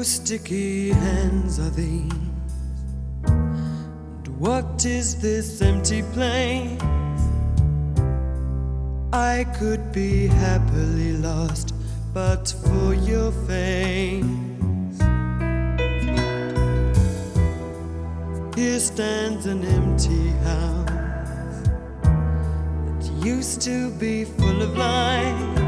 Whose sticky hands are these? And what is this empty place? I could be happily lost but for your face. Here stands an empty house that used to be full of life.